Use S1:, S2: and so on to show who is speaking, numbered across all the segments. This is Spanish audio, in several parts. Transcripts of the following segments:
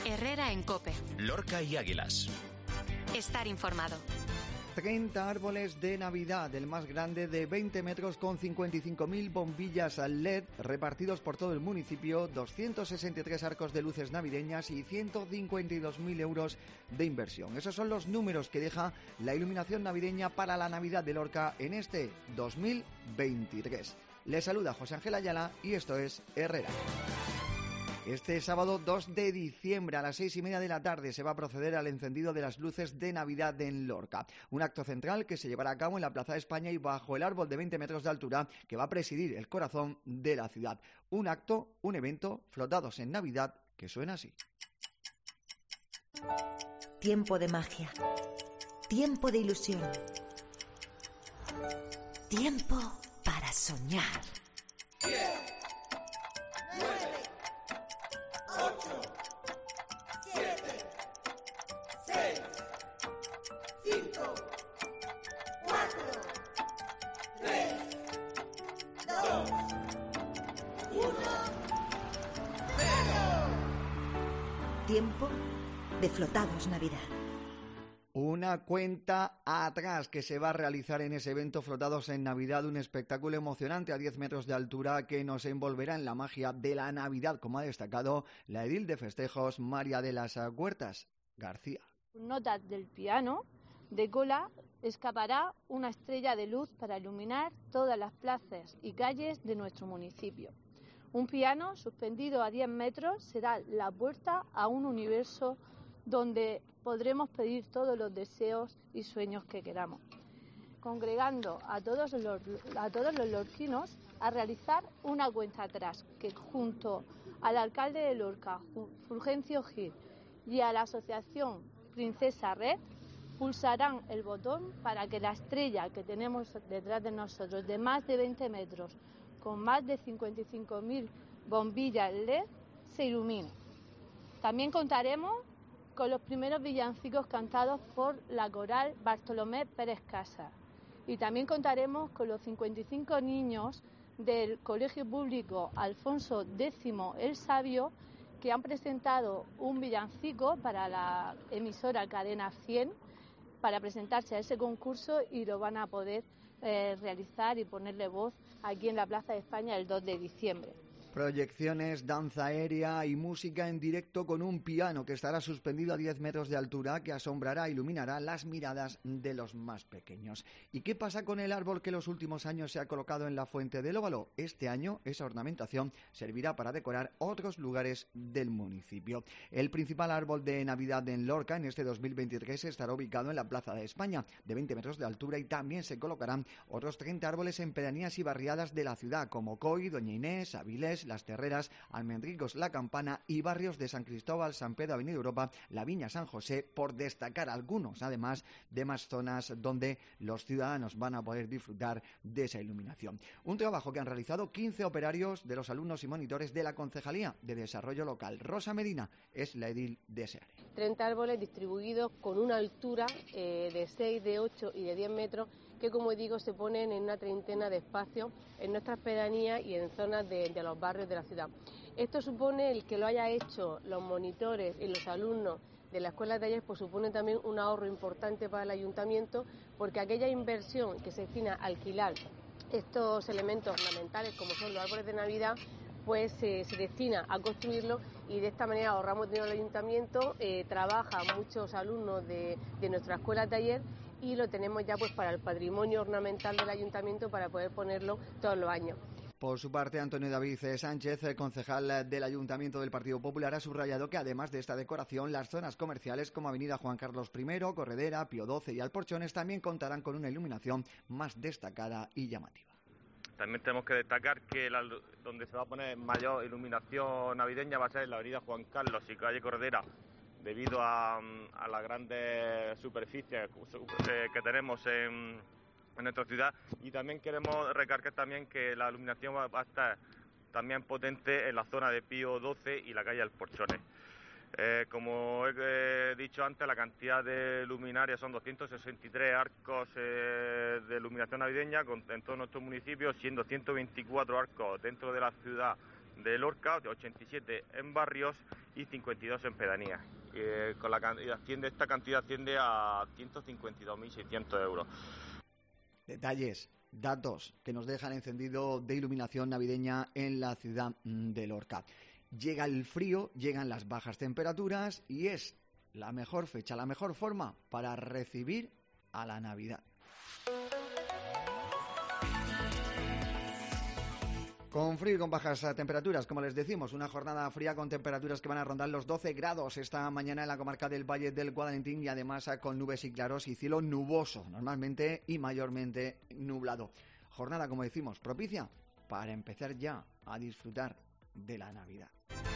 S1: Herrera en COPE.
S2: Lorca y Águilas.
S1: Estar informado.
S3: 30 árboles de Navidad, el más grande de 20 metros con 55.000 bombillas LED repartidos por todo el municipio, 263 arcos de luces navideñas y 152.000 euros de inversión. Esos son los números que deja la iluminación navideña para la Navidad de Lorca en este 2023. Les saluda José Ángel Ayala y esto es Herrera. Este sábado 2 de diciembre a las 6:30 de la tarde se va a proceder al encendido de las luces de Navidad en Lorca. Un acto central que se llevará a cabo en la Plaza de España y bajo el árbol de 20 metros de altura que va a presidir el corazón de la ciudad. Un acto, un evento, flotados en Navidad, que suena así.
S4: Tiempo de magia. Tiempo de ilusión. Tiempo para soñar.
S5: 10, 9, 8, 7, 6, 5, 4, 3, 2, 1, 0.
S4: Tiempo de Flotados Navidad.
S3: Una cuenta atrás que se va a realizar en ese evento Flotados en Navidad, un espectáculo emocionante a 10 metros de altura que nos envolverá en la magia de la Navidad, como ha destacado la edil de festejos María de las Huertas García.
S6: Notas del piano de cola escapará una estrella de luz para iluminar todas las plazas y calles de nuestro municipio. Un piano suspendido a 10 metros será la puerta a un universo donde podremos pedir todos los deseos y sueños que queramos, congregando a todos los lorquinos a realizar una cuenta atrás que junto al alcalde de Lorca, Fulgencio Gil, y a la asociación Princesa Red pulsarán el botón para que la estrella que tenemos detrás de nosotros de más de 20 metros con más de 55.000 bombillas LED se ilumine. También contaremos con los primeros villancicos cantados por la coral Bartolomé Pérez Casas. Y también contaremos con los 55 niños del Colegio Público Alfonso X el Sabio, que han presentado un villancico para la emisora Cadena 100 para presentarse a ese concurso y lo van a poder realizar y ponerle voz aquí en la Plaza de España el 2 de diciembre.
S3: Proyecciones, danza aérea y música en directo con un piano que estará suspendido a 10 metros de altura que asombrará e iluminará las miradas de los más pequeños. ¿Y qué pasa con el árbol que los últimos años se ha colocado en la Fuente del Óvalo? Este año esa ornamentación servirá para decorar otros lugares del municipio. El principal árbol de Navidad en Lorca en este 2023 estará ubicado en la Plaza de España, de 20 metros de altura, y también se colocarán otros 30 árboles en pedanías y barriadas de la ciudad, como Coy, Doña Inés, Avilés, Las Terreras, Almendricos, La Campana y barrios de San Cristóbal, San Pedro, Avenida Europa, La Viña, San José, por destacar algunos, además de más zonas donde los ciudadanos van a poder disfrutar de esa iluminación. Un trabajo que han realizado 15 operarios de los alumnos y monitores de la Concejalía de Desarrollo Local. Rosa Medina es la edil de ese área.
S7: 30 árboles distribuidos con una altura de 6, de 8 y de 10 metros que, como digo, se ponen en una treintena de espacios en nuestras pedanías y en zonas de los barrios de la ciudad. Esto supone, el que lo haya hecho los monitores y los alumnos de la Escuela de Taller, pues supone también un ahorro importante para el ayuntamiento, porque aquella inversión que se destina a alquilar estos elementos ornamentales como son los árboles de Navidad, pues se destina a construirlo, y de esta manera ahorramos dinero al ayuntamiento, trabajan muchos alumnos de nuestra Escuela de Taller y lo tenemos ya pues para el patrimonio ornamental del ayuntamiento para poder ponerlo todos los años.
S3: Por su parte, Antonio David Sánchez, concejal del Ayuntamiento del Partido Popular, ha subrayado que además de esta decoración, las zonas comerciales como Avenida Juan Carlos I, Corredera, Pío XII y Alporchones también contarán con una iluminación más destacada y llamativa.
S8: También tenemos que destacar que donde se va a poner mayor iluminación navideña va a ser en la Avenida Juan Carlos y calle Corredera, debido a las grandes superficies que tenemos en nuestra ciudad. Y también queremos recalcar también que la iluminación va a estar también potente en la zona de Pío XII y la calle Alporchones. Como he dicho antes, la cantidad de luminarias son 263 arcos de iluminación navideña en todo nuestro municipio, siendo 124 arcos dentro de la ciudad de Lorca, de 87 en barrios y 52 en pedanías. Esta cantidad asciende a 152.600 euros.
S3: Detalles, datos que nos dejan encendido de iluminación navideña en la ciudad de Lorca. Llega el frío, llegan las bajas temperaturas y es la mejor fecha, la mejor forma para recibir a la Navidad. Con frío y con bajas temperaturas, como les decimos, una jornada fría con temperaturas que van a rondar los 12 grados esta mañana en la comarca del Valle del Guadalentín y además con nubes y claros y cielo nuboso, normalmente y mayormente nublado. Jornada, como decimos, propicia para empezar ya a disfrutar de la Navidad.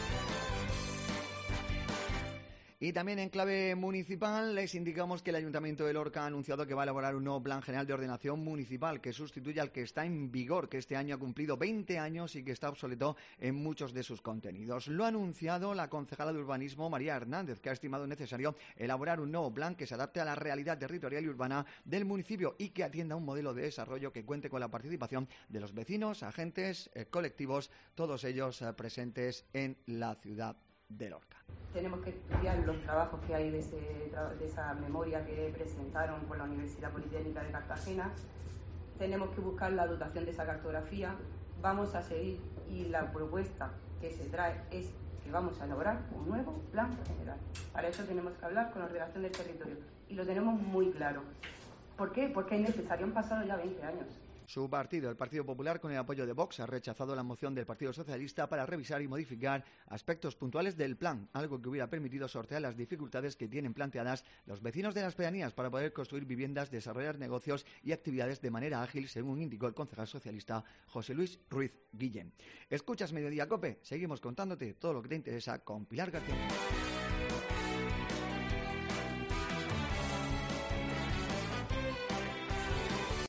S3: Y también en clave municipal les indicamos que el Ayuntamiento de Lorca ha anunciado que va a elaborar un nuevo plan general de ordenación municipal que sustituye al que está en vigor, que este año ha cumplido 20 años y que está obsoleto en muchos de sus contenidos. Lo ha anunciado la concejala de urbanismo María Hernández, que ha estimado necesario elaborar un nuevo plan que se adapte a la realidad territorial y urbana del municipio y que atienda un modelo de desarrollo que cuente con la participación de los vecinos, agentes, colectivos, todos ellos presentes en la ciudad de Lorca.
S2: Tenemos que estudiar los trabajos que hay de esa memoria que presentaron por la Universidad Politécnica de Cartagena. Tenemos que buscar la dotación de esa cartografía. Vamos a seguir y la propuesta que se trae es que vamos a elaborar un nuevo plan general. Para eso tenemos que hablar con la ordenación del territorio y lo tenemos muy claro. ¿Por qué? Porque es necesario, han pasado ya 20 años.
S3: Su partido, el Partido Popular, con el apoyo de Vox, ha rechazado la moción del Partido Socialista para revisar y modificar aspectos puntuales del plan, algo que hubiera permitido sortear las dificultades que tienen planteadas los vecinos de las pedanías para poder construir viviendas, desarrollar negocios y actividades de manera ágil, según indicó el concejal socialista José Luis Ruiz Guillén. Escuchas Mediodía Cope, seguimos contándote todo lo que te interesa con Pilar García.